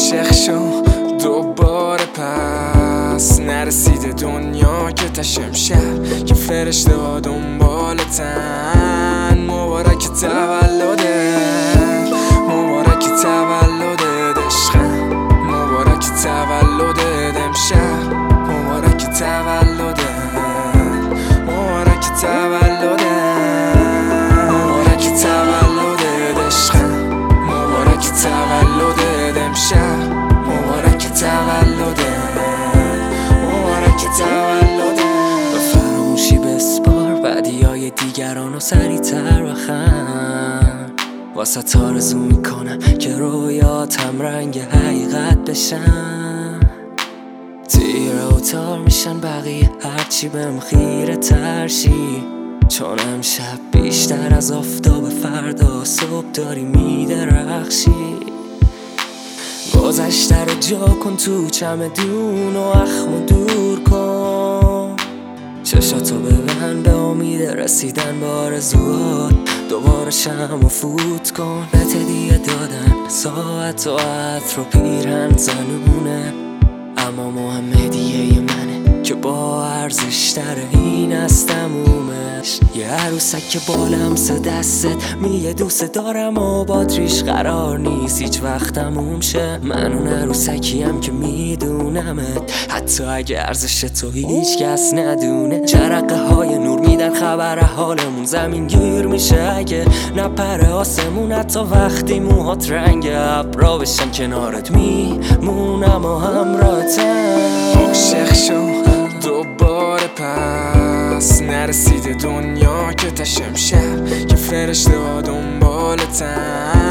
عاشق شو دوباره پس نرسیده دنیا که تشم شهر که فرشته ها دنبالتن. مبارک تولده، مبارک تولده عشقم، مبارک تولده امشب، مبارک تولده، مبارک تولده، مبارک تولده عشقم، مبارک تولده امشب، مبارک تولده، مبارک تولده. به فراموشی بسپار بدیای دیگران و سریع‌تر بخند، واسه آرزو میکنم که رویاتم رنگ حقیقت بشن. تیره و تار میشن بقیه هرچی بهم خیره ترشی، چون امشب بیشتر از آفتاب فردا صبح داری میدرخشی. گذشته رو جا کن تو چمدون و اخمو دور کن، چشاتو ببند به امید رسیدن به آرزوات، دوباره شمعو فوت کن. بهت هدیه دادن ساعت و عطر و پیرهن زنونه، اما مهم هدیه منه که با ارزش تره این از تمومش. یه عروسک که بالم سه دستت میگه دوست دارم و باتریش قرار نیست هیچ وقت تموم شه. من اون عروسکیم که میدونمت حتی اگه ارزش تو هیچ کس ندونه. جرقه های نور میدن خبر حالمون زمین گیر میشه اگه نپره آسمون، حتی وقتی موهات رنگ ابرا بشن کنارت میمونم و همراهتم. عاشق شو دوباره پس نرسیده دنیا که تشم شهر که فرشته ها دنبالتن.